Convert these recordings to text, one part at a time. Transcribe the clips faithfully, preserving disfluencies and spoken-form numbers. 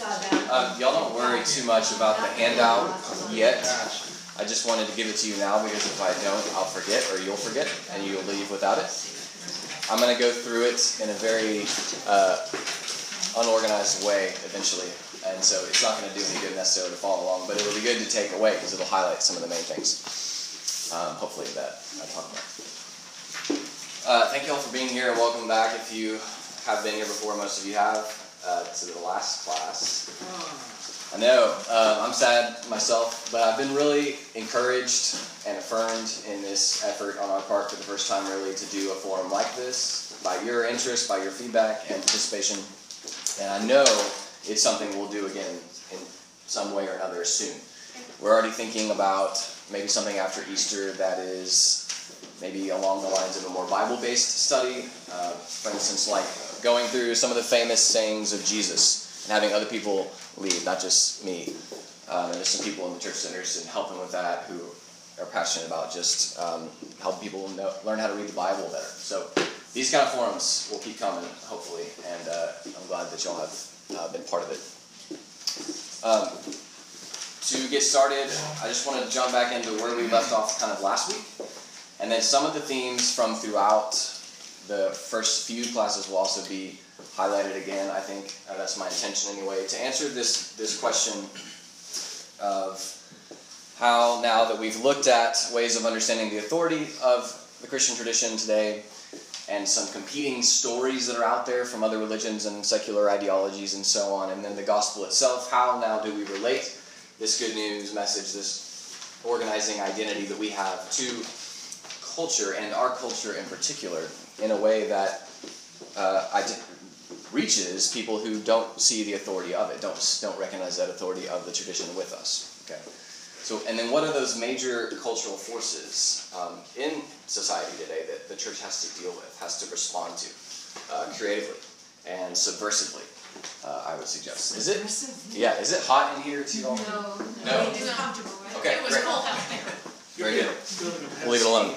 Um, y'all don't worry too much about the handout yet. I just wanted to give it to you now because if I don't, I'll forget or you'll forget and you'll leave without it. I'm going to go through it in a very uh, unorganized way eventually, and so it's not going to do any good necessarily to follow along, but it'll be good to take away because it'll highlight some of the main things, um, hopefully, that I talk about. Uh, thank you all for being here and welcome back if you have been here before. Most of you have. Uh, to the last class. I know, uh, I'm sad myself, but I've been really encouraged and affirmed in this effort on our part for the first time really to do a forum like this, by your interest, by your feedback and participation. And I know it's something we'll do again in some way or another soon. We're already thinking about maybe something after Easter that is maybe along the lines of a more Bible-based study. Uh, for instance, like going through some of the famous sayings of Jesus and having other people lead, not just me. Um, and there's some people in the church centers and helping with that who are passionate about just um, helping people know, learn how to read the Bible better. So these kind of forums will keep coming, hopefully, and uh, I'm glad that y'all have uh, been part of it. Um, to get started, I just want to jump back into where we left off kind of last week. And then some of the themes from throughout the first few classes will also be highlighted again. I think uh, that's my intention anyway, to answer this, this question of how, now that we've looked at ways of understanding the authority of the Christian tradition today and some competing stories that are out there from other religions and secular ideologies and so on, and then the gospel itself, how now do we relate this good news message, this organizing identity that we have to culture, and our culture in particular, in a way that uh, ide- reaches people who don't see the authority of it, don't don't recognize that authority of the tradition with us. Okay, so and then what are those major cultural forces um, in society today that the church has to deal with, has to respond to uh, creatively and subversively? Uh, I would suggest. Is it? Yeah. Is it hot in here too? No. No. It's comfortable, right? Okay. It was Great. cold out there. Very good. We'll leave it alone.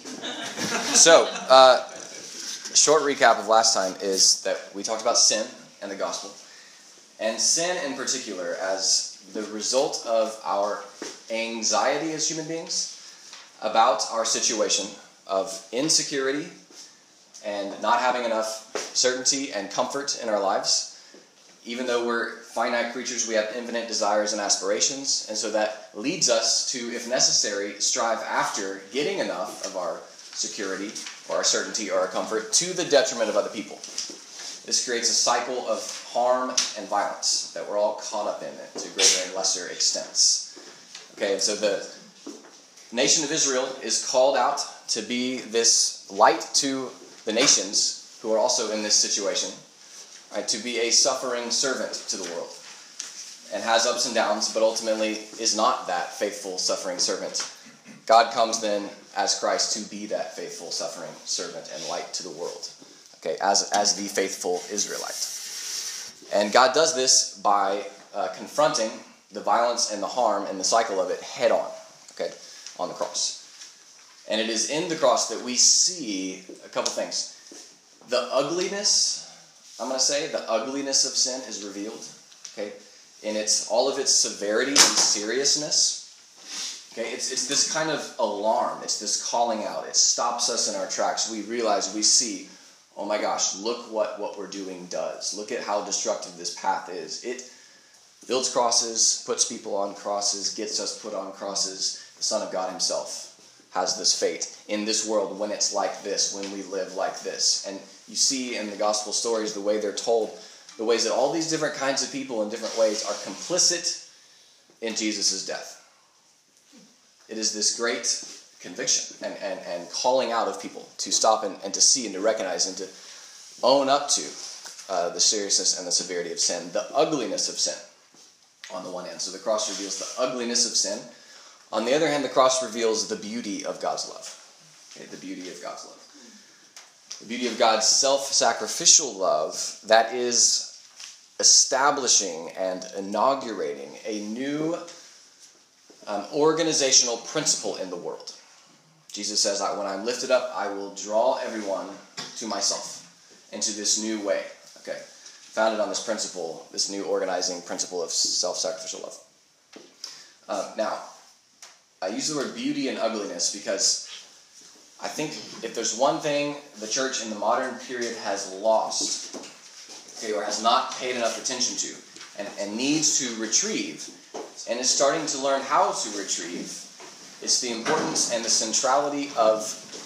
So, uh, short recap of last time is that we talked about sin and the gospel. And sin in particular as the result of our anxiety as human beings about our situation of insecurity and not having enough certainty and comfort in our lives. Even though we're finite creatures, we have infinite desires and aspirations, and so that leads us to, if necessary, strive after getting enough of our security or our certainty or our comfort to the detriment of other people. This creates a cycle of harm and violence that we're all caught up in it to greater and lesser extents. Okay, and so the nation of Israel is called out to be this light to the nations who are also in this situation. Right, to be a suffering servant to the world, and has ups and downs, but ultimately is not that faithful suffering servant. God comes then as Christ to be that faithful suffering servant and light to the world, okay, as, as the faithful Israelite. And God does this by uh, confronting the violence and the harm and the cycle of it head on, okay, on the cross. And it is in the cross that we see a couple things. The ugliness, I'm going to say, the ugliness of sin is revealed, okay, in its all of its severity and seriousness. Okay, it's it's this kind of alarm, it's this calling out. It stops us in our tracks. We realize, we see, oh my gosh, look what, what we're doing does. Look at how destructive this path is. It builds crosses, puts people on crosses, gets us put on crosses. The Son of God himself has this fate in this world when it's like this, when we live like this. And you see in the gospel stories the way they're told, the ways that all these different kinds of people in different ways are complicit in Jesus' death. It is this great conviction and, and, and calling out of people to stop and, and to see and to recognize and to own up to uh, the seriousness and the severity of sin, the ugliness of sin on the one hand. So the cross reveals the ugliness of sin. On the other hand, the cross reveals the beauty of God's love. Okay, the beauty of God's love. The beauty of God's self-sacrificial love that is establishing and inaugurating a new um, organizational principle in the world. Jesus says, when I'm lifted up, I will draw everyone to myself into this new way. Okay, founded on this principle, this new organizing principle of self-sacrificial love. Uh, now, I use the word beauty and ugliness because I think if there's one thing the church in the modern period has lost, okay, or has not paid enough attention to, and, and needs to retrieve, and is starting to learn how to retrieve, is the importance and the centrality of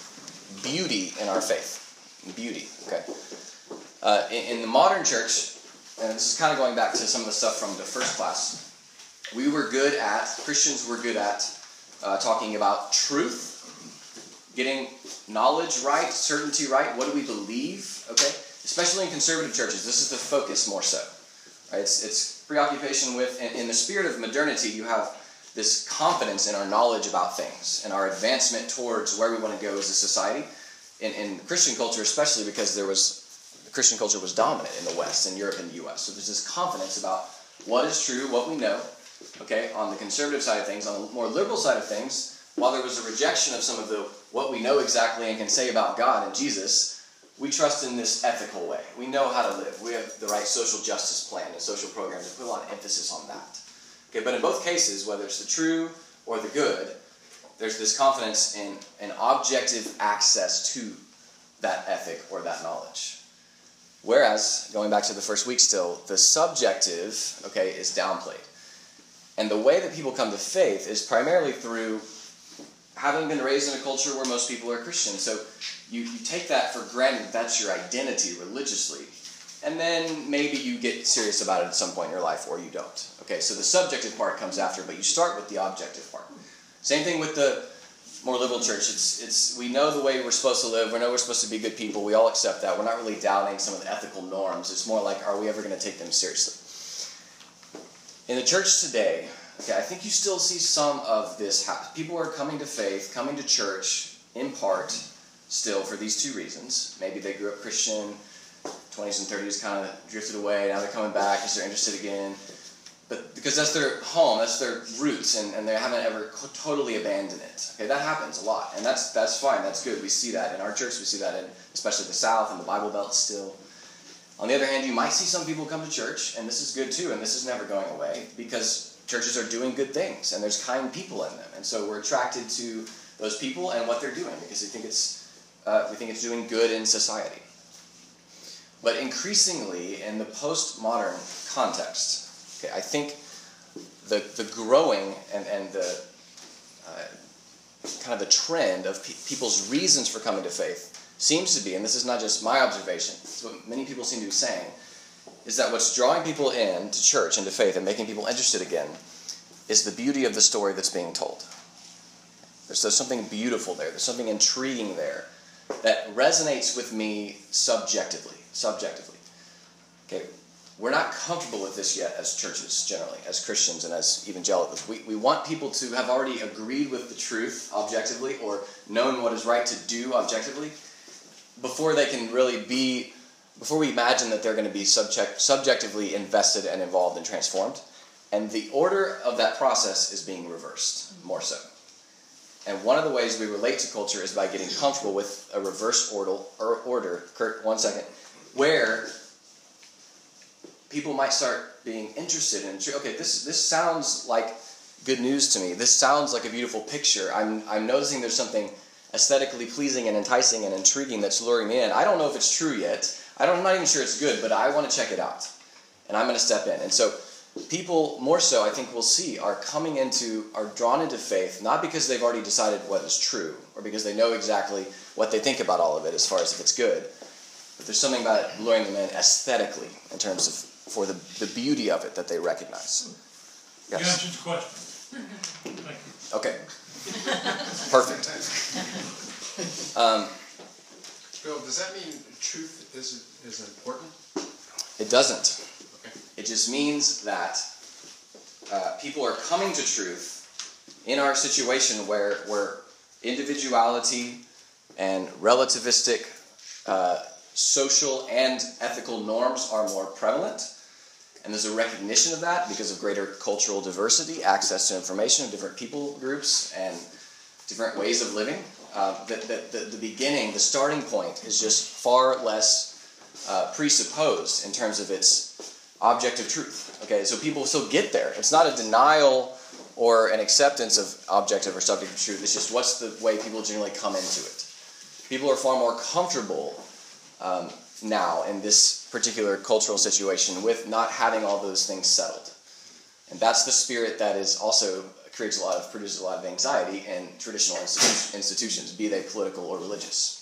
beauty in our faith. Beauty, okay? Uh, in, in the modern church, and this is kind of going back to some of the stuff from the first class, we were good at, Christians were good at uh, talking about truth, getting knowledge right, certainty right, what do we believe, okay? Especially in conservative churches, this is the focus more so. Right? It's, it's preoccupation with, in, in the spirit of modernity, you have this confidence in our knowledge about things and our advancement towards where we want to go as a society. In, in Christian culture especially, because there was, Christian culture was dominant in the West, in Europe and the U S. So there's this confidence about what is true, what we know, okay, on the conservative side of things. On the more liberal side of things, while there was a rejection of some of the what we know exactly and can say about God and Jesus, we trust in this ethical way. We know how to live. We have the right social justice plan and social program to put a lot of emphasis on that. Okay, but in both cases, whether it's the true or the good, there's this confidence in an objective access to that ethic or that knowledge. Whereas, going back to the first week still, the subjective, okay, is downplayed. And the way that people come to faith is primarily through having been raised in a culture where most people are Christian. So you, you take that for granted, that's your identity religiously. And then maybe you get serious about it at some point in your life, or you don't. Okay, so the subjective part comes after, but you start with the objective part. Same thing with the more liberal church. It's it's we know the way we're supposed to live. We know we're supposed to be good people. We all accept that. We're not really doubting some of the ethical norms. It's more like, are we ever going to take them seriously? In the church today, okay, I think you still see some of this happen. People are coming to faith, coming to church, in part, still for these two reasons. Maybe they grew up Christian, twenties and thirties kind of drifted away, now they're coming back because they're interested again. But because that's their home, that's their roots, and, and they haven't ever totally abandoned it. Okay, that happens a lot, and that's that's fine, that's good. We see that in our church, we see that in especially the South and the Bible Belt still. On the other hand, you might see some people come to church, and this is good too, and this is never going away, because churches are doing good things, and there's kind people in them, and so we're attracted to those people and what they're doing, because we think it's uh, we think it's doing good in society. But increasingly, in the postmodern context, okay, I think the the growing and, and the uh, kind of the trend of pe- people's reasons for coming to faith seems to be, and this is not just my observation, it's what many people seem to be saying, is that what's drawing people in to church and to faith and making people interested again is the beauty of the story that's being told. There's, there's something beautiful there. There's something intriguing there that resonates with me subjectively. Subjectively. Okay, we're not comfortable with this yet as churches generally, as Christians and as evangelicals. We, we want people to have already agreed with the truth objectively or known what is right to do objectively before they can really be, before we imagine that they're going to be subject, subjectively invested and involved and transformed. And the order of that process is being reversed, more so. And one of the ways we relate to culture is by getting comfortable with a reverse order, or order, Kurt, one second, where people might start being interested in, okay, this this sounds like good news to me. This sounds like a beautiful picture. I'm I'm noticing there's something aesthetically pleasing and enticing and intriguing that's luring me in. I don't know if it's true yet. I don't, I'm not even sure it's good, but I want to check it out. And I'm going to step in. And so people, more so, I think we'll see, are coming into, are drawn into faith, not because they've already decided what is true, or because they know exactly what they think about all of it as far as if it's good, but there's something about it luring them in aesthetically in terms of, for the, the beauty of it that they recognize. Yes? You answered the question. Thank you. Okay. Perfect. Um, Bill, does that mean truth is, is important? It doesn't. Okay. It just means that uh, people are coming to truth in our situation where, where individuality and relativistic uh, social and ethical norms are more prevalent. And there's a recognition of that because of greater cultural diversity, access to information of different people groups and different ways of living. Uh, the, the, the, the beginning, the starting point is just far less uh, presupposed in terms of its objective truth. Okay, so people still get there. It's not a denial or an acceptance of objective or subjective truth. It's just what's the way people generally come into it. People are far more comfortable um, now in this particular cultural situation with not having all those things settled. And that's the spirit that is also creates a lot of, produces a lot of anxiety in traditional institu- institutions, be they political or religious.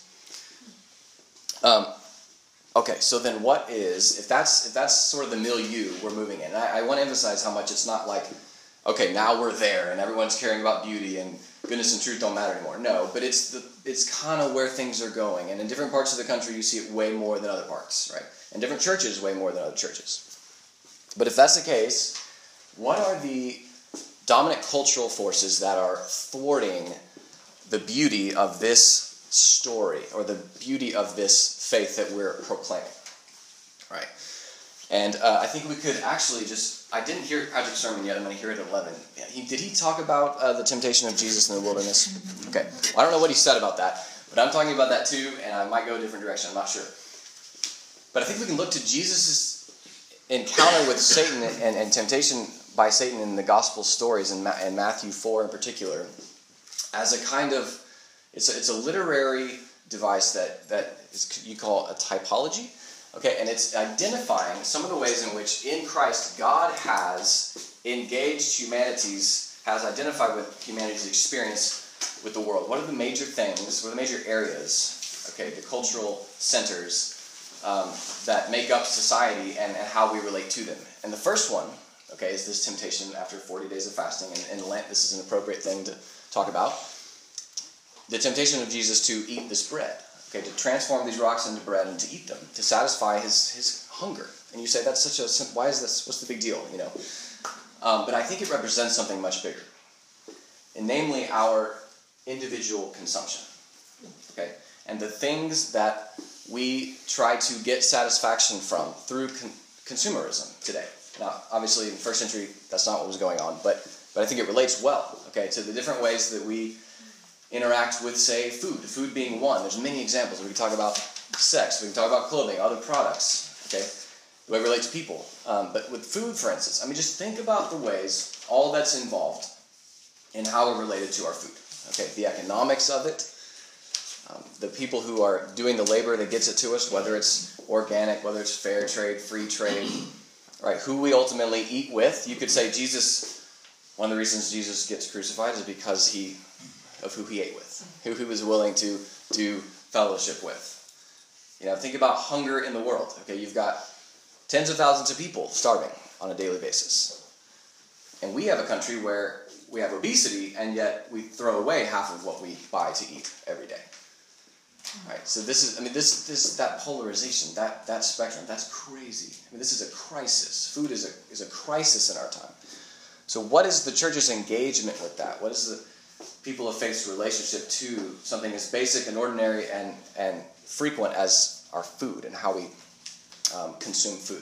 Um, okay, so then what is, if that's if that's sort of the milieu we're moving in, and I, I want to emphasize how much it's not like, okay, now we're there and everyone's caring about beauty and goodness and truth don't matter anymore. No, but it's the it's kind of where things are going. And in different parts of the country, you see it way more than other parts, right? In different churches, way more than other churches. But if that's the case, what are the dominant cultural forces that are thwarting the beauty of this story or the beauty of this faith that we're proclaiming, right? And uh, I think we could actually just, I didn't hear Patrick's sermon yet, I'm going to hear it at eleven. Yeah, he, did he talk about uh, the temptation of Jesus in the wilderness? Okay, well, I don't know what he said about that, but I'm talking about that too, and I might go a different direction, I'm not sure. But I think we can look to Jesus' encounter with Satan and, and temptation by Satan in the gospel stories, in, Ma- in Matthew four in particular, as a kind of, it's a, it's a literary device that, that is, you call a typology. Okay, and it's identifying some of the ways in which in Christ God has engaged humanity's, has identified with humanity's experience with the world. What are the major things, what are the major areas, okay, the cultural centers um, that make up society and, and how we relate to them? And the first one, okay, is this temptation after forty days of fasting. And in Lent, this is an appropriate thing to talk about. The temptation of Jesus to eat this bread. Okay, to transform these rocks into bread and to eat them, to satisfy his, his hunger. And you say, that's such a, why is this, what's the big deal, you know? Um, but I think it represents something much bigger. And namely, our individual consumption. Okay, and the things that we try to get satisfaction from through con- consumerism today. Now, obviously, in the first century, that's not what was going on, but, but I think it relates well, okay, to the different ways that we interact with, say, food. Food being one. There's many examples. We can talk about sex. We can talk about clothing, other products, okay? The way it relates to people. Um, but with food, for instance, I mean, just think about the ways, all that's involved in how we're related to our food, okay? The economics of it, um, the people who are doing the labor that gets it to us, whether it's organic, whether it's fair trade, free trade, right? Who we ultimately eat with. You could say Jesus, one of the reasons Jesus gets crucified is because he of who he ate with, who he was willing to do fellowship with. You know, think about hunger in the world. Okay, you've got tens of thousands of people starving on a daily basis. And we have a country where we have obesity, and yet we throw away half of what we buy to eat every day. Right? So this is, I mean, this, this, that polarization, that, that spectrum, that's crazy. I mean, this is a crisis. Food is a, is a crisis in our time. So what is the church's engagement with that? What is the people of faith's relationship to something as basic and ordinary and, and frequent as our food and how we um, consume food?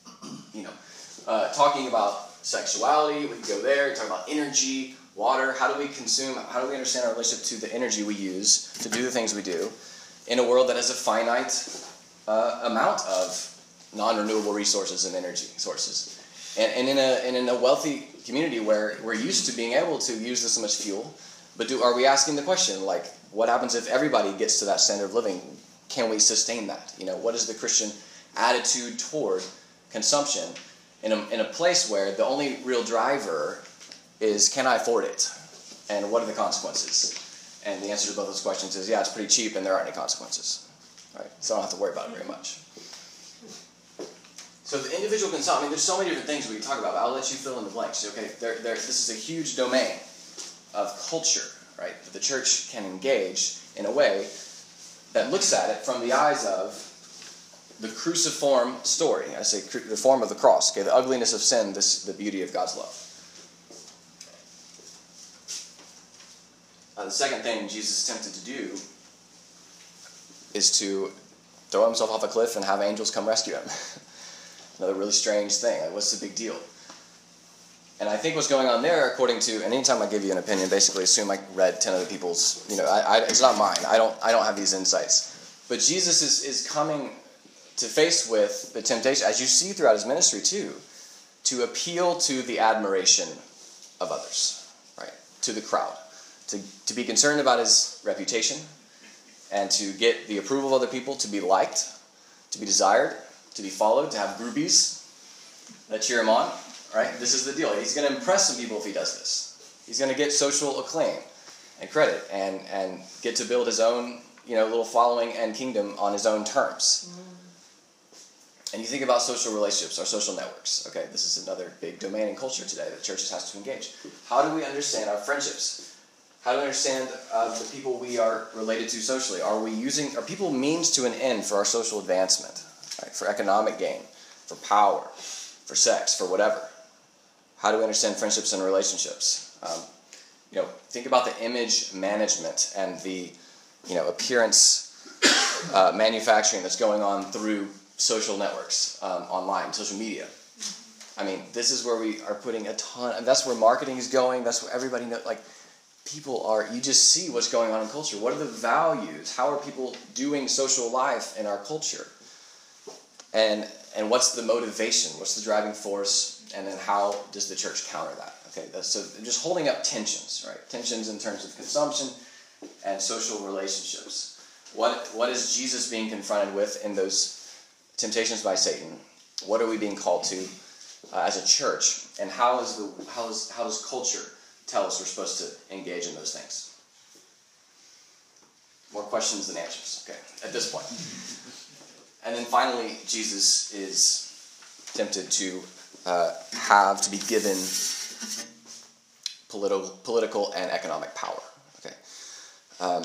You know, uh, talking about sexuality, we can go there, talk about energy, water, how do we consume, how do we understand our relationship to the energy we use to do the things we do in a world that has a finite uh, amount of non-renewable resources and energy sources. And, and in a and in a wealthy community where we're used to being able to use this much fuel, but do are we asking the question, like, what happens if everybody gets to that standard of living? Can we sustain that? You know, what is the Christian attitude toward consumption in a, in a place where the only real driver is, can I afford it? And what are the consequences? And the answer to both those questions is, yeah, it's pretty cheap and there aren't any consequences. Right? So I don't have to worry about it very much. So the individual consumption, I mean, there's so many different things we can talk about, but I'll let you fill in the blanks. Okay, there, there, this is a huge domain of culture, right, that the church can engage in a way that looks at it from the eyes of the cruciform story. I say cru- the form of the cross, okay, the ugliness of sin, this, the beauty of God's love. Uh, the second thing Jesus attempted to do is to throw himself off a cliff and have angels come rescue him. Another really strange thing. Like, what's the big deal? And I think what's going on there, according to, and anytime I give you an opinion, basically assume I read ten other people's, you know, I, I, it's not mine. I don't I don't have these insights. But Jesus is, is coming to face with the temptation, as you see throughout his ministry too, to appeal to the admiration of others, right? To the crowd. To, to be concerned about his reputation and to get the approval of other people, to be liked, to be desired, to be followed, to have groupies that cheer him on, right? This is the deal. He's going to impress some people if he does this. He's going to get social acclaim and credit and, and get to build his own, you know, little following and kingdom on his own terms. And you think about social relationships, our social networks. Okay, this is another big domain in culture today that churches has to engage. How do we understand our friendships? How do we understand uh, the people we are related to socially? Are we using, are people means to an end for our social advancement, right? For economic gain, for power, for sex, for whatever? How do we understand friendships and relationships? Um, you know, think about the image management and the, you know, appearance uh, manufacturing that's going on through social networks, um, online, social media. I mean, this is where we are putting a ton, and that's where marketing is going. That's where everybody knows, like, people are, you just see what's going on in culture. What are the values? How are people doing social life in our culture? And and what's the motivation? What's the driving force? And then how does the church counter that? Okay, that's, so just holding up tensions, right? Tensions in terms of consumption and social relationships. What What is Jesus being confronted with in those temptations by Satan? What are we being called to uh, as a church? And how is the how is how does culture tell us we're supposed to engage in those things? More questions than answers, okay, at this point. And then finally, Jesus is tempted to uh, have, to be given political, political and economic power, okay? Um,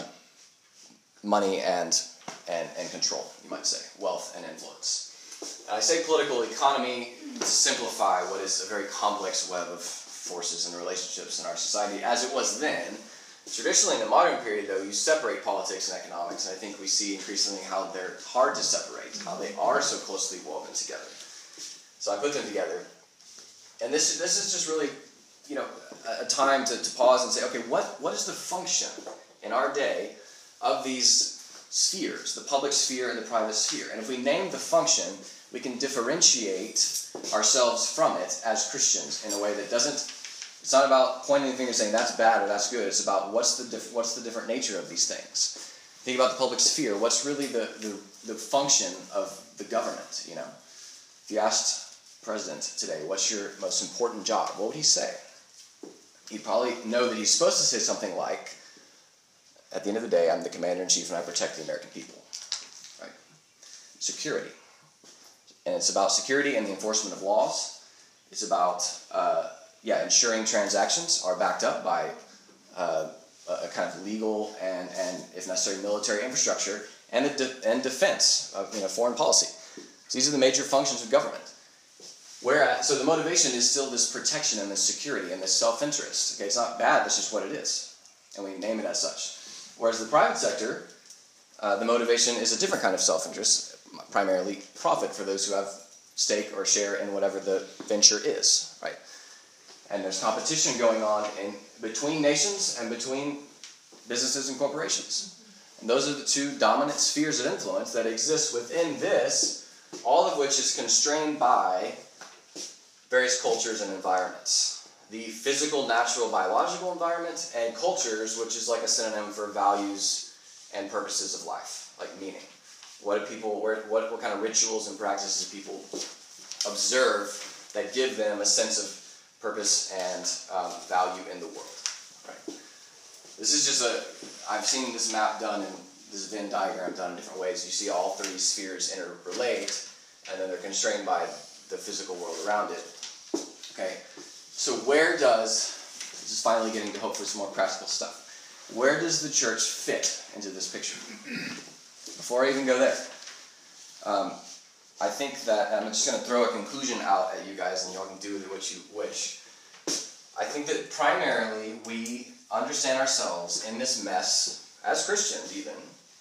money and, and, and control, you might say, wealth and influence. And I say political economy to simplify what is a very complex web of forces and relationships in our society, as it was then. Traditionally, in the modern period, though, you separate politics and economics, and I think we see increasingly how they're hard to separate, how they are so closely woven together. So I put them together, and this this is just really, you know, a, a time to, to pause and say, okay, what what is the function in our day of these spheres, the public sphere and the private sphere? And if we name the function, we can differentiate ourselves from it as Christians in a way that doesn't. It's not about pointing the finger and saying that's bad or that's good. It's about what's the diff- what's the different nature of these things. Think about the public sphere. What's really the, the, the function of the government? You know, if you asked the president today, what's your most important job? What would he say? He'd probably know that he's supposed to say something like, at the end of the day, I'm the commander-in-chief and I protect the American people. Right? Security. And it's about security and the enforcement of laws. It's about uh, Yeah, ensuring transactions are backed up by uh, a kind of legal and, and, if necessary, military infrastructure and a de- and defense of, you know, foreign policy. So these are the major functions of government. Whereas, so the motivation is still this protection and this security and this self-interest. Okay, it's not bad. That's just what it is, and we name it as such. Whereas the private sector, uh, the motivation is a different kind of self-interest, primarily profit for those who have stake or share in whatever the venture is, right? And there's competition going on in between nations and between businesses and corporations. And those are the two dominant spheres of influence that exist within this, all of which is constrained by various cultures and environments. The physical, natural, biological environment, and cultures, which is like a synonym for values and purposes of life, like meaning. What do people, where, what, what kind of rituals and practices do people observe that give them a sense of purpose and um, value in the world, right? This is just a, I've seen this map done and this Venn diagram done in different ways. You see all three spheres interrelate, and then they're constrained by the physical world around it. Okay, so where does, this is finally getting to hopefully some more practical stuff, where does the church fit into this picture? Before I even go there, um, I think that, and I'm just going to throw a conclusion out at you guys, and y'all can do with it what you wish. I think that primarily we understand ourselves in this mess, as Christians even,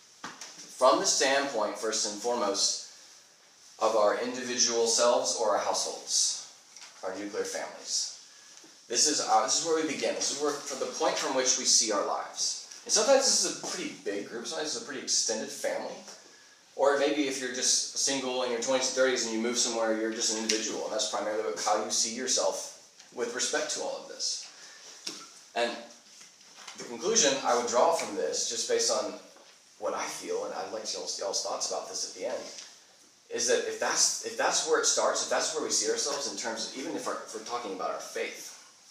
from the standpoint, first and foremost, of our individual selves or our households, our nuclear families. This is, uh, this is where we begin. This is where, from the point from which we see our lives. And sometimes this is a pretty big group, sometimes it's a pretty extended family. Or maybe if you're just single in your twenties and thirties and you move somewhere, you're just an individual, and that's primarily how you see yourself with respect to all of this. And the conclusion I would draw from this, just based on what I feel, and I'd like to y'all's, y'all's thoughts about this at the end, is that if that's if that's where it starts, if that's where we see ourselves in terms of, even if, our, if we're talking about our faith,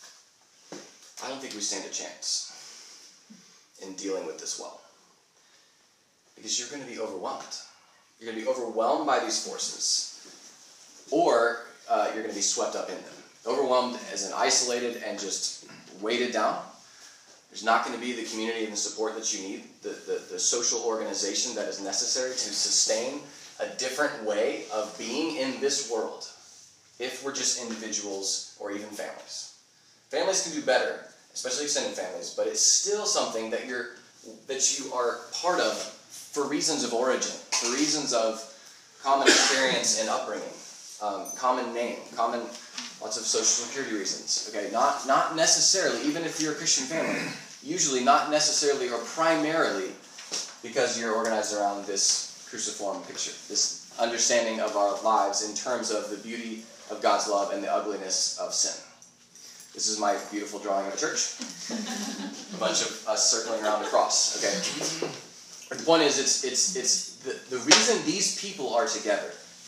I don't think we stand a chance in dealing with this well. Because you're going to be overwhelmed. You're going to be overwhelmed by these forces, or uh, you're going to be swept up in them. Overwhelmed as in isolated and just weighted down. There's not going to be the community and the support that you need, the, the, the social organization that is necessary to sustain a different way of being in this world if we're just individuals or even families. Families can do better, especially extended families, but it's still something that you're that you are part of for reasons of origin, for reasons of common experience and upbringing, um, common name, common lots of social security reasons. Okay, not not necessarily, even if you're a Christian family, usually not necessarily or primarily because you're organized around this cruciform picture, this understanding of our lives in terms of the beauty of God's love and the ugliness of sin. This is my beautiful drawing of a church. A bunch of us circling around a cross. Okay. But the point is, it's it's it's the, the reason these people are together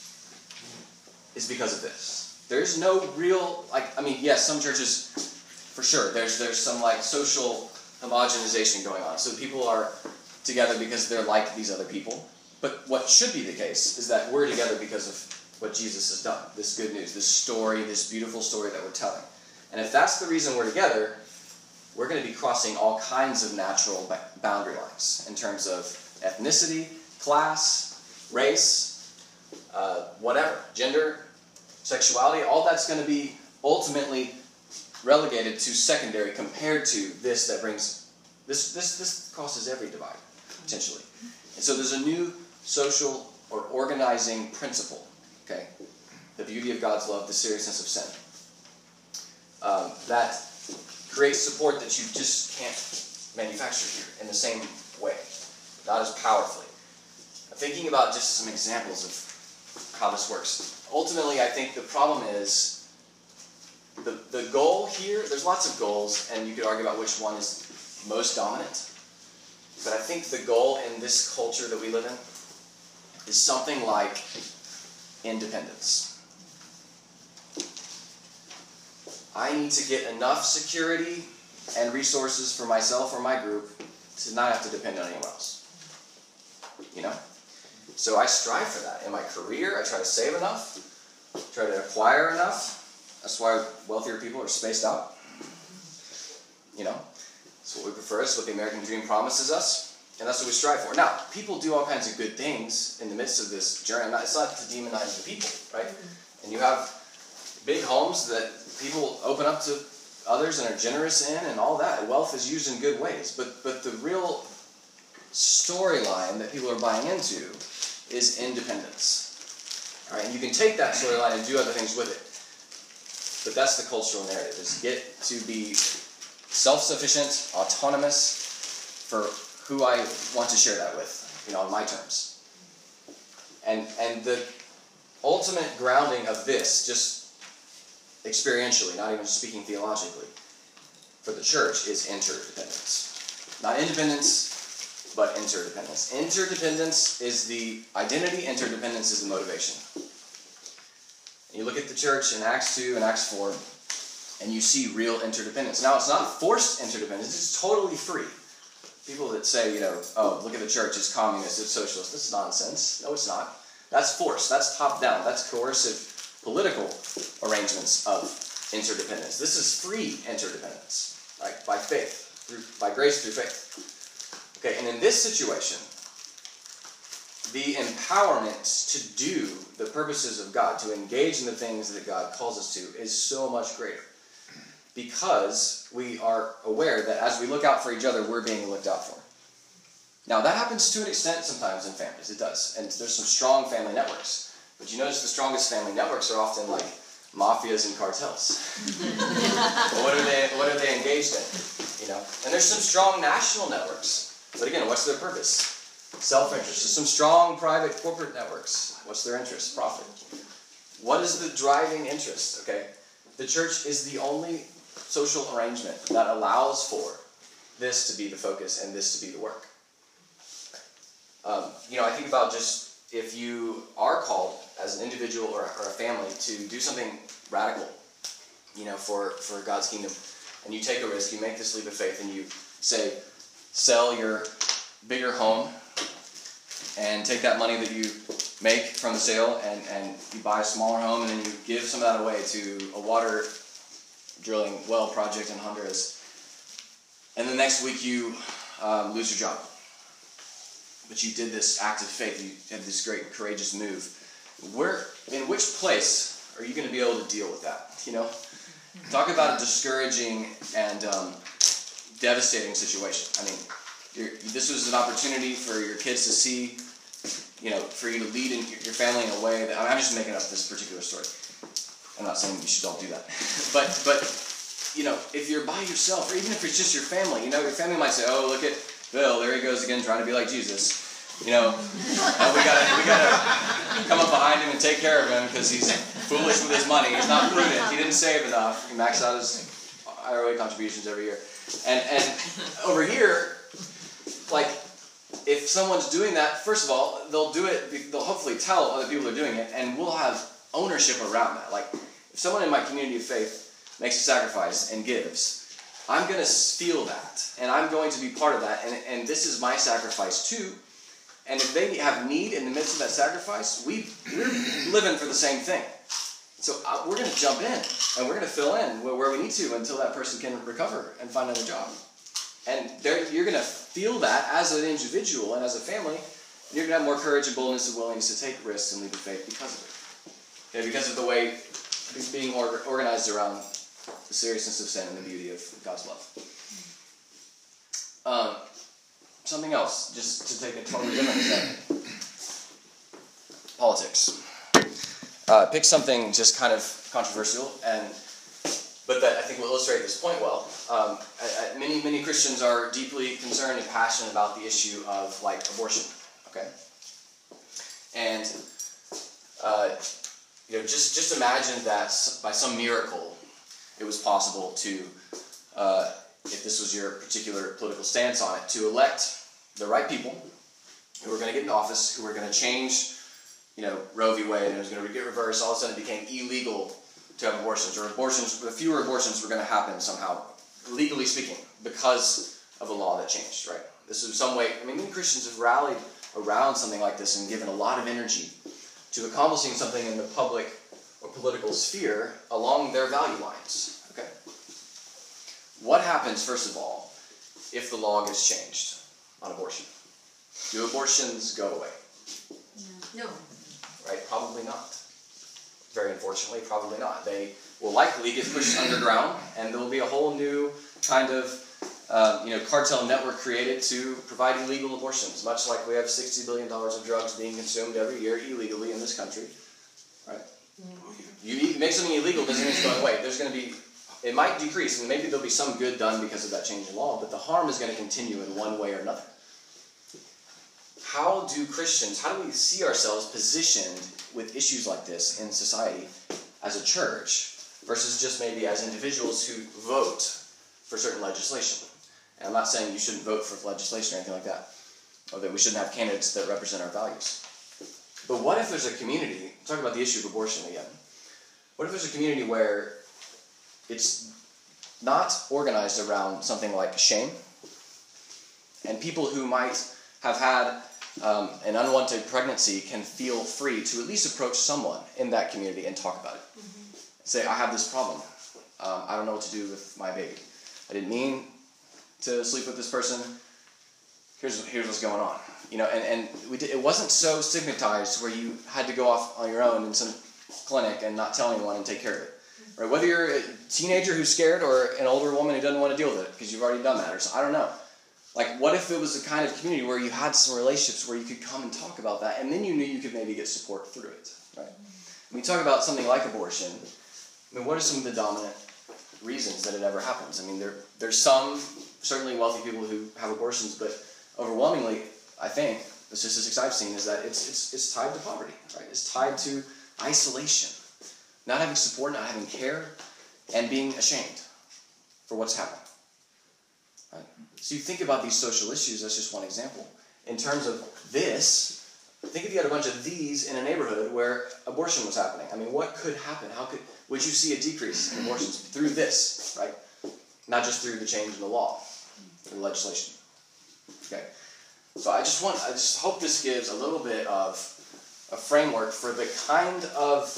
is because of this. There's no real, like, I mean, yes, some churches, for sure, there's there's some like social homogenization going on. So people are together because they're like these other people. But what should be the case is that we're together because of what Jesus has done. This good news, this story, this beautiful story that we're telling. And if that's the reason we're together, we're going to be crossing all kinds of natural boundary lines in terms of ethnicity, class, race, uh, whatever, gender, sexuality. All that's going to be ultimately relegated to secondary compared to this that brings, this, this, this crosses every divide, potentially. And so there's a new social or organizing principle, okay? The beauty of God's love, the seriousness of sin. Um, that creates support that you just can't manufacture here in the same way, not as powerfully. I'm thinking about just some examples of how this works. Ultimately, I think the problem is the, the goal here, there's lots of goals, and you could argue about which one is most dominant. But I think the goal in this culture that we live in is something like independence. I need to get enough security and resources for myself or my group to not have to depend on anyone else. You know? So I strive for that. In my career, I try to save enough, try to acquire enough. That's why wealthier people are spaced out. You know? That's what we prefer. It's what the American dream promises us. And that's what we strive for. Now, people do all kinds of good things in the midst of this journey. It's not to demonize the people, right? And you have big homes that people open up to others and are generous in and all that. Wealth is used in good ways. But but the real storyline that people are buying into is independence. All right? And you can take that storyline and do other things with it. But that's the cultural narrative, is get to be self-sufficient, autonomous for who I want to share that with, you know, on my terms. And and the ultimate grounding of this, just experientially, not even speaking theologically, for the church is interdependence. Not independence, but interdependence. Interdependence is the identity, interdependence is the motivation. And you look at the church in Acts two and Acts four, and you see real interdependence. Now, it's not forced interdependence, it's totally free. People that say, you know, oh, look at the church, it's communist, it's socialist, this is nonsense. No, it's not. That's forced, that's top-down, that's coercive political arrangements of interdependence. This is free interdependence, like by faith, through, by grace through faith. Okay, and in this situation, the empowerment to do the purposes of God, to engage in the things that God calls us to, is so much greater. Because we are aware that as we look out for each other, we're being looked out for. Now, that happens to an extent sometimes in families. It does. And there's some strong family networks. But you notice the strongest family networks are often like mafias and cartels. But what are they what are they engaged in? You know? And there's some strong national networks. But again, what's their purpose? Self-interest. So some strong private corporate networks. What's their interest? Profit. What is the driving interest? Okay, the church is the only social arrangement that allows for this to be the focus and this to be the work. Um, you know, I think about just if you are called as an individual or, or a family to do something radical, you know, for, for God's kingdom, and you take a risk, you make this leap of faith, and you say, sell your bigger home and take that money that you make from the sale and, and you buy a smaller home, and then you give some of that away to a water drilling well project in Honduras. And the next week you um, lose your job. But you did this act of faith. You had this great courageous move. Where, in which place are you going to be able to deal with that? You know, talk about a discouraging and um, devastating situation. I mean, you're, this was an opportunity for your kids to see, you know, for you to lead in your family in a way that, I'm just making up this particular story. I'm not saying you should all do that. but, but, you know, if you're by yourself, or even if it's just your family, you know, your family might say, oh, look at Bill, there he goes again trying to be like Jesus. You know, and we gotta, we gotta come up behind him and take care of him because he's foolish with his money. He's not prudent. He didn't save enough. He maxed out his I R A contributions every year. And, and over here, like, if someone's doing that, first of all, they'll do it, they'll hopefully tell other people they're doing it, and we'll have ownership around that. Like, if someone in my community of faith makes a sacrifice and gives, I'm going to feel that, and I'm going to be part of that, and, and this is my sacrifice too. And if they have need in the midst of that sacrifice, we, we're living for the same thing. So uh, we're going to jump in, and we're going to fill in where, where we need to until that person can recover and find another job. And there, you're going to feel that as an individual and as a family, and you're going to have more courage and boldness and willingness to take risks and leap of faith because of it. Okay, because of the way it's being or, organized around the seriousness of sin and the beauty of God's love. Um, something else, just to take a totally different step. Politics. Uh, pick something just kind of controversial, and but that I think will illustrate this point well. Um, I, I, many, many Christians are deeply concerned and passionate about the issue of, like, abortion. Okay, and uh, you know, just just imagine that by some miracle, it was possible to, uh, if this was your particular political stance on it, to elect the right people who were going to get in office, who were going to change, you know, Roe v. Wade, and it was going to get reversed. All of a sudden, it became illegal to have abortions, or abortions, fewer abortions were going to happen somehow, legally speaking, because of a law that changed. Right? This is some way. I mean, many Christians have rallied around something like this and given a lot of energy to accomplishing something in the public or political sphere along their value lines. Okay. What happens, first of all, if the law gets changed on abortion? Do abortions go away? No. Right? Probably not. Very unfortunately, probably not. They will likely get pushed underground, and there will be a whole new kind of uh, you know, cartel network created to provide illegal abortions, much like we have sixty billion dollars of drugs being consumed every year illegally in this country. Right? You make something illegal doesn't mean it's going away. There's going to be, it might decrease, and maybe there'll be some good done because of that change in law, but the harm is going to continue in one way or another. How do Christians, how do we see ourselves positioned with issues like this in society as a church versus just maybe as individuals who vote for certain legislation? And I'm not saying you shouldn't vote for legislation or anything like that, or that we shouldn't have candidates that represent our values. But what if there's a community, talking about the issue of abortion again, what if there's a community where it's not organized around something like shame, and people who might have had um, an unwanted pregnancy can feel free to at least approach someone in that community and talk about it. Mm-hmm. Say, I have this problem. Um, I don't know what to do with my baby. I didn't mean to sleep with this person. Here's here's what's going on. You know, and, and we did, it wasn't so stigmatized where you had to go off on your own in some clinic and not tell anyone and take care of it. Right? Whether you're a teenager who's scared or an older woman who doesn't want to deal with it because you've already done that, or so, I don't know. Like, what if it was a kind of community where you had some relationships where you could come and talk about that, and then you knew you could maybe get support through it, right? When we talk about something like abortion, I mean, what are some of the dominant reasons that it ever happens? I mean, there there's some certainly wealthy people who have abortions, but overwhelmingly, I think, the statistics I've seen is that it's it's it's tied to poverty, right? It's tied to isolation, not having support, not having care, and being ashamed for what's happened. Right? So you think about these social issues, that's just one example. In terms of this, think if you had a bunch of these in a neighborhood where abortion was happening. I mean, what could happen? How could would you see a decrease in abortions through this, right? Not just through the change in the law, the legislation. Okay. So I just want I just hope this gives a little bit of a framework for the kind of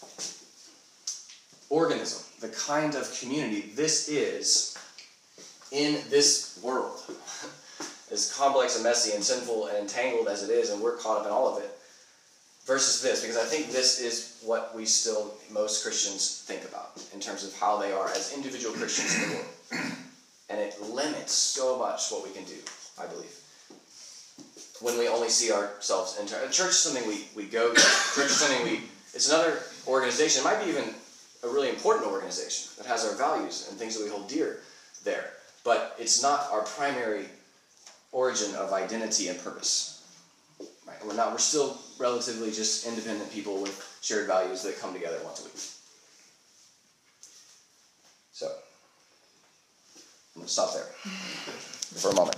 organism, the kind of community this is in this world. As complex and messy and sinful and entangled as it is, and we're caught up in all of it, versus this, because I think this is what we still, most Christians think about in terms of how they are as individual Christians in the world. And it limits so much what we can do, I believe, when we only see ourselves in church. Church is something we, we go to. Church is something we, it's another organization. It might be even a really important organization that has our values and things that we hold dear there. But it's not our primary origin of identity and purpose. Right? We're not. We're still relatively just independent people with shared values that come together once a week. So, I'm going to stop there for a moment.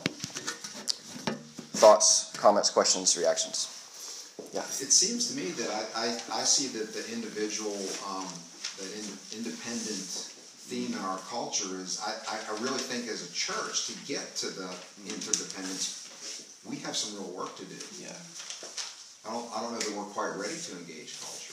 Thoughts, comments, questions, reactions? Yeah. It seems to me that I, I, I see that the individual, um, the in, independent theme in our culture is, I, I really think as a church, to get to the interdependence, we have some real work to do. Yeah. I don't, I don't know that we're quite ready to engage culture.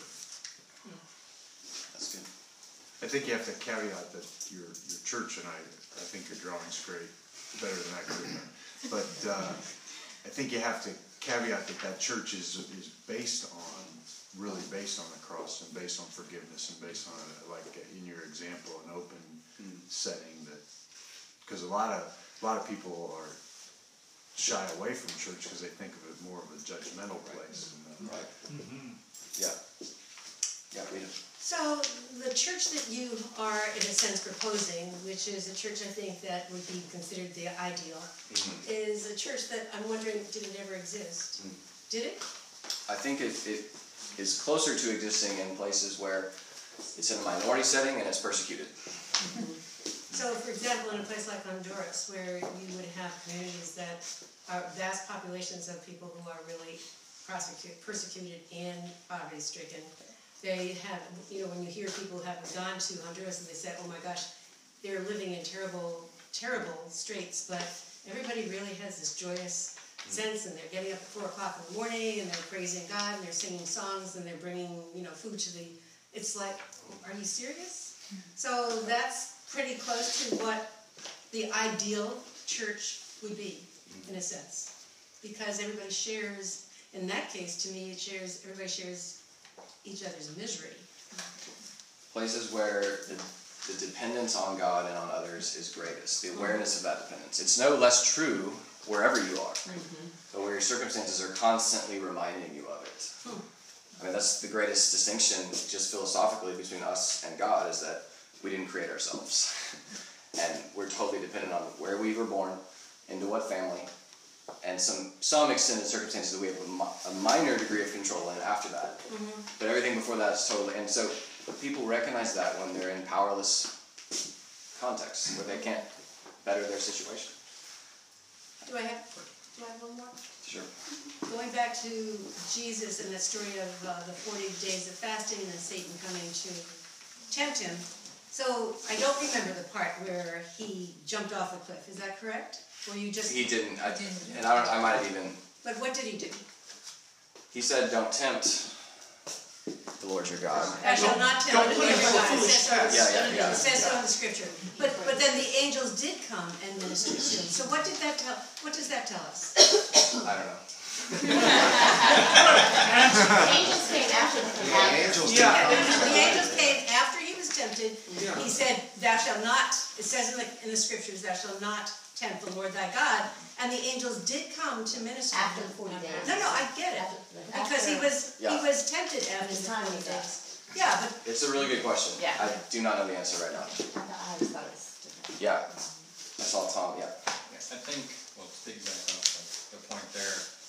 That's good. I think you have to caveat that your your church, and I, I think your drawing's great, better than I could have done. But uh, I think you have to caveat that that church is is based on, really based on the cross and based on forgiveness and based on, like in your example, an open mm. setting. That because a lot of a lot of people are shy away from church because they think of it more of a judgmental place. And, uh, right. Mm-hmm. Yeah. Yeah. We do. So the church that you are, in a sense, proposing, which is a church I think that would be considered the ideal, mm-hmm. is a church that I'm wondering, did it ever exist? Mm-hmm. Did it? I think it, it is closer to existing in places where it's in a minority setting and it's persecuted. Mm-hmm. So, for example, in a place like Honduras, where you would have communities that are vast populations of people who are really persecuted, persecuted and poverty-stricken. They have, you know, when you hear people have gone to Honduras and they say, oh my gosh, they're living in terrible, terrible straits, but everybody really has this joyous sense, and they're getting up at four o'clock in the morning, and they're praising God, and they're singing songs, and they're bringing, you know, food to the, it's like, are you serious? So that's pretty close to what the ideal church would be, in a sense, because everybody shares, in that case, to me, it shares, everybody shares each other's misery. Places where the, the dependence on God and on others is greatest, the awareness of that dependence. It's no less true wherever you are, mm-hmm. but where your circumstances are constantly reminding you of it. Hmm. I mean, that's the greatest distinction, just philosophically, between us and God, is that we didn't create ourselves. And we're totally dependent on where we were born, into what family, and some some extended circumstances that we have a, a minor degree of control in after that. Mm-hmm. But everything before that is totally... And so people recognize that when they're in powerless contexts, where they can't better their situation. Do I have, do I have one more? Sure. Going back to Jesus and that story of uh, the forty days of fasting and then Satan coming to tempt him. So I don't remember the part where he jumped off a cliff. Is that correct? Or you just... He didn't. I, and I, don't, I might have even... But what did he do? He said, don't tempt the Lord your God. I shall not tempt the Lord your God. It says so, yeah, yeah, yeah. it says so in the scripture. But but then the angels did come and minister to him. So what did that tell? What does that tell us? I don't know. Angels came after the yeah, angels yeah. The angels came after he was tempted. Yeah. He said, thou shalt not, it says in the, in the scriptures, thou shalt not tempt the Lord thy God. And the angels did come to minister after the forty days. No, no, I get it. After, because after, he was yeah. he was tempted after the forty days. Yeah, but it's a really good question. Yeah. I do not know the answer right now. I always thought it was different. Yeah. I saw Tom, yeah. I think, well, to piggyback off the, the point there,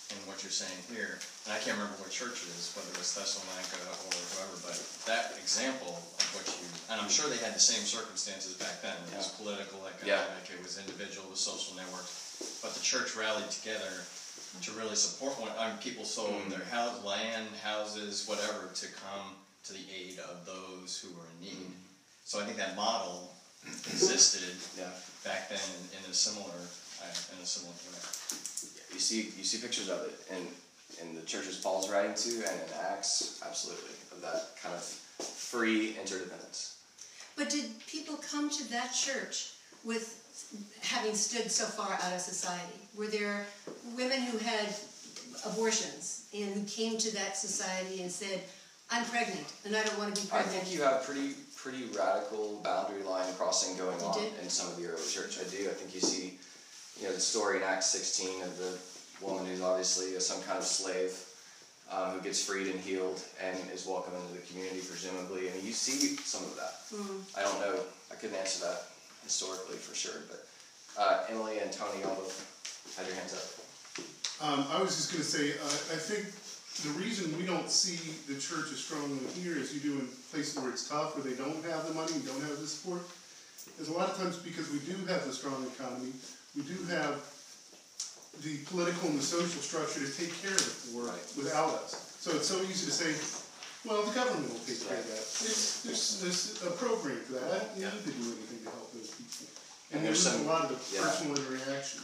in what you're saying here, and I can't remember what church it is, whether it was Thessalonica or whoever, but that example of what you, and I'm sure they had the same circumstances back then. It was Yeah. political, Yeah. economic, it was individual, it was social networks, but the church rallied together to really support one. I mean, people sold Mm-hmm. their house, land, houses, whatever, to come to the aid of those who were in need. So I think that model existed Yeah. back then in, in a similar, uh, in a similar way. You see, you see pictures of it in, in the churches Paul's writing to, and in Acts, absolutely, of that kind of free interdependence. But did people come to that church with having stood so far out of society? Were there women who had abortions and who came to that society and said, I'm pregnant and I don't want to be I pregnant? think you have pretty pretty radical boundary line crossing going You on did? in some of the early church. I do. I think you see, you know, the story in Acts sixteen of the woman who's obviously some kind of slave um, who gets freed and healed and is welcome into the community, presumably. And you see some of that. Mm. I don't know. I couldn't answer that historically for sure. But uh, Emily and Tony, y'all both had your hands up. Um, I was just going to say, uh, I think the reason we don't see the church as strongly here as you do in places where it's tough, where they don't have the money, don't have the support, is a lot of times because we do have the strong economy, we do have the political and the social structure to take care of the poor Right. without us. So it's so easy to say, well, the government will take care of that. There's, there's, there's a program for that. I don't Yeah. need to do anything to help those people. And And, there's there's some- a lot of the yeah. personal interaction.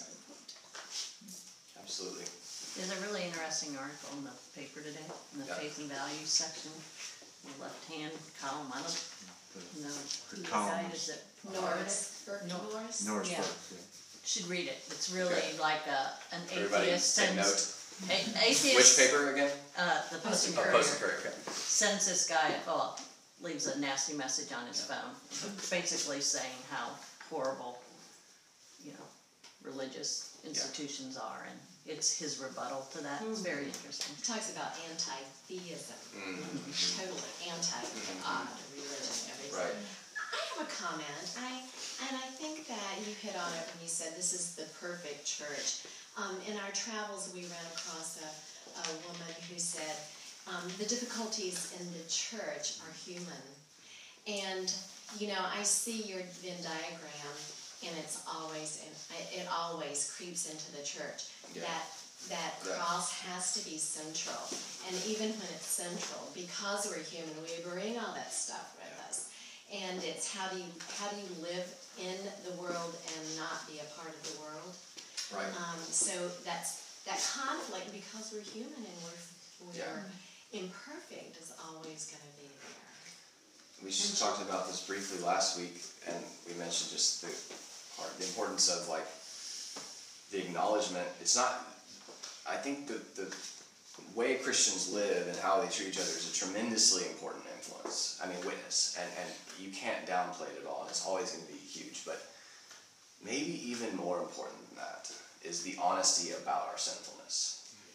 Absolutely. There's a really interesting article in the paper today, in the Yeah. faith and values section, the left-hand column. I don't know who the column guy is- is that. Norris, Burke No- Norris? Norrisburg, Yeah. yeah. Should read it. It's really Okay. like a, an Everybody atheist take sends, note. a- atheist. Which paper again? Uh, the Post and Oh, Courier. Post and Courier, okay. Sends this guy, well, leaves a nasty message on his phone, basically saying how horrible, you know, religious institutions are, and it's his rebuttal to that. It's very interesting. He talks about anti-theism, Mm. totally anti-God, religion, everything. Right. I have a comment, I, and I think that you hit on it when you said this is the perfect church. Um, in our travels, we ran across a, a woman who said, um, the difficulties in the church are human. And, you know, I see your Venn diagram, and it's always, in, it always creeps into the church. Yeah. That that Yeah. cross has to be central. And even when it's central, because we're human, we bring all that stuff with us. And it's how do you how do you live in the world and not be a part of the world? Right. Um, so that's that conflict, because we're human and we're we're Yeah. imperfect, is always going to be there. We just talked about this briefly last week, and we mentioned just the part, the importance of like the acknowledgement. It's not. I think the the way Christians live and how they treat each other is a tremendously important influence. I mean, witness, and and you can't downplay it at all. And it's always going to be huge, but maybe even more important than that is the honesty about our sinfulness.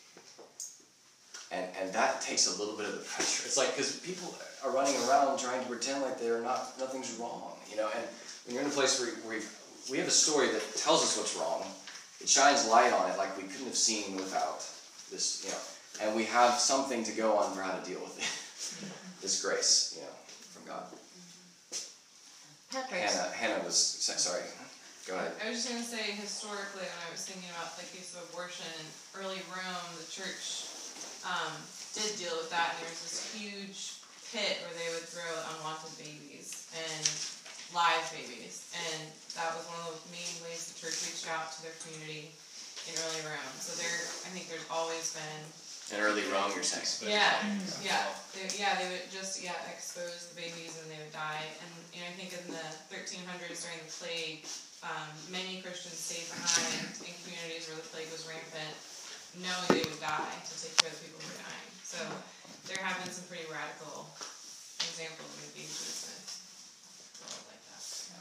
And and that takes a little bit of the pressure. It's like, because people are running around trying to pretend like they're not, nothing's wrong, you know. And when you're in a place where, where we have a story that tells us what's wrong, it shines light on it like we couldn't have seen without this, you know. And we have something to go on for how to deal with it. This grace, you know, from God. Patrick. Hannah, Hannah was sorry. Go ahead. I was just going to say, historically, when I was thinking about the case of abortion, in early Rome, the church um, did deal with that, and there was this huge pit where they would throw unwanted babies and live babies, and that was one of the main ways the church reached out to their community in early Rome. So there, I think there's always been... In early Rome, you're saying? Yeah, yeah, they, yeah. They would just yeah expose the babies and they would die. And you know, I think in the thirteen hundreds during the plague, um, many Christians stayed behind in communities where the plague was rampant, knowing they would die to take care of the people who were dying. So there have been some pretty radical examples of engagement like that.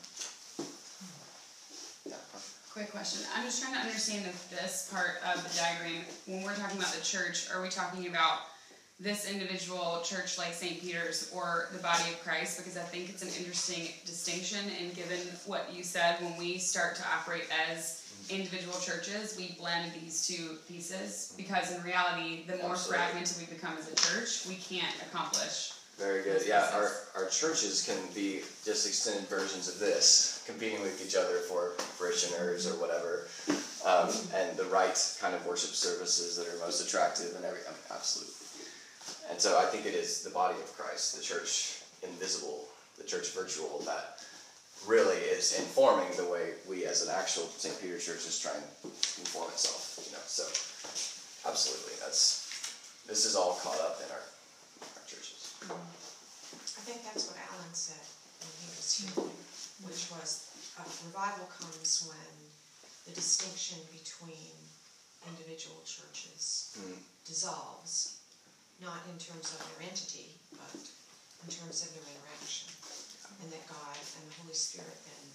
Yeah. Yeah. Quick question. I'm just trying to understand if this part of the diagram, when we're talking about the church, are we talking about this individual church like Saint Peter's or the body of Christ? Because I think it's an interesting distinction, and given what you said, when we start to operate as individual churches, we blend these two pieces, because in reality, the more Absolutely. fragmented we become as a church, we can't accomplish. Very good. Yeah, our, our churches can be just extended versions of this, competing with each other for parishioners or whatever, um, and the right kind of worship services that are most attractive and every. I mean, absolutely. And so I think it is the body of Christ, the church invisible, the church virtual, that really is informing the way we as an actual Saint Peter Church is trying to inform itself. You know, so absolutely, that's this is all caught up in our, our churches. I think that's what Alan said when he was here, which was uh, revival comes when the distinction between individual churches Mm. dissolves, not in terms of their entity, but in terms of their interaction, and that God and the Holy Spirit then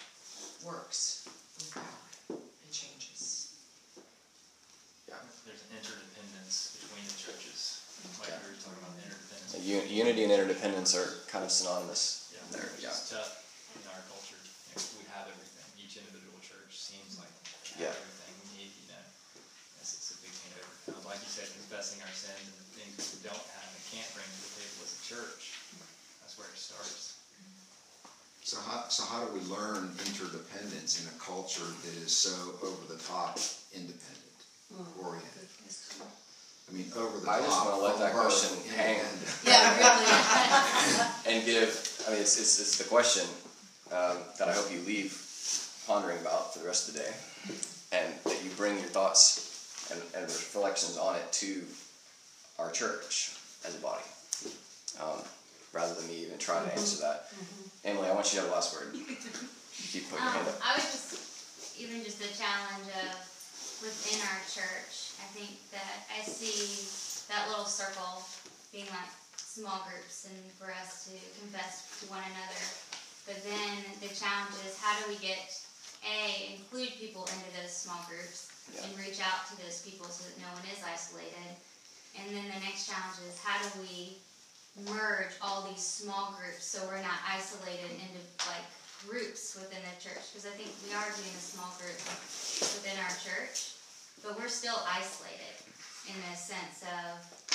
works in power and changes. Yeah. There's an interdependence between the churches. Like Yeah. we were talking about interdependence. So un- unity and interdependence are kind of synonymous Yeah, there. which Yeah. is tough in our culture. You know, we have everything. Each individual church seems like we Yeah. have everything we need, you know. It's, it's a big thing to overcome. Like you said, confessing our sins and the things we don't have and can't bring to the table as a church. That's where it starts. So how, so how do we learn interdependence in a culture that is so over-the-top independent oriented? I mean, over the top. I just want to let that from birth, question hang independent. Yeah, really. and give. I mean, it's it's, it's the question um, that I hope you leave pondering about for the rest of the day, and that you bring your thoughts and, and reflections on it to our church as a body, um, rather than me even try to answer that. Emily, I want you to have the last word. You keep putting your Um, hand up. I would just, even just the challenge of within our church, I think that I see that little circle being like small groups and for us to confess to one another. But then the challenge is, how do we get, A, include people into those small groups Yeah. and reach out to those people so that no one is isolated. And then the next challenge is, how do we merge all these small groups so we're not isolated into like groups within the church? Because I think we are doing a small group within our church, but we're still isolated in the sense of,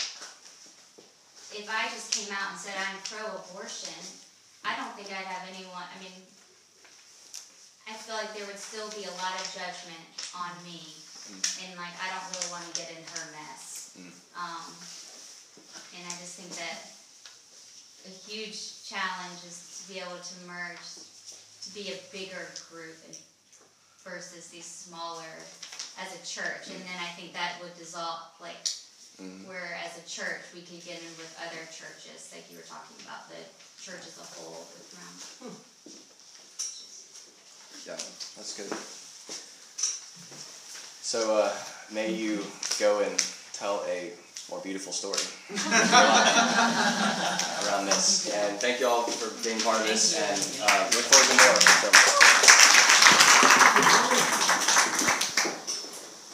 if I just came out and said I'm pro-abortion, I don't think I'd have anyone, I mean, I feel like there would still be a lot of judgment on me, and like, I don't really want to get in her mess. Mm. Um, and I just think that a huge challenge is to be able to merge, to be a bigger group and versus these smaller as a church. And then I think that would dissolve, like, Mm. where as a church we could get in with other churches, like you were talking about, the church as a whole. Um, Yeah, that's good. So uh, may you go and tell a more beautiful story around this. And thank you all for being part of this, and uh, look forward to more. So.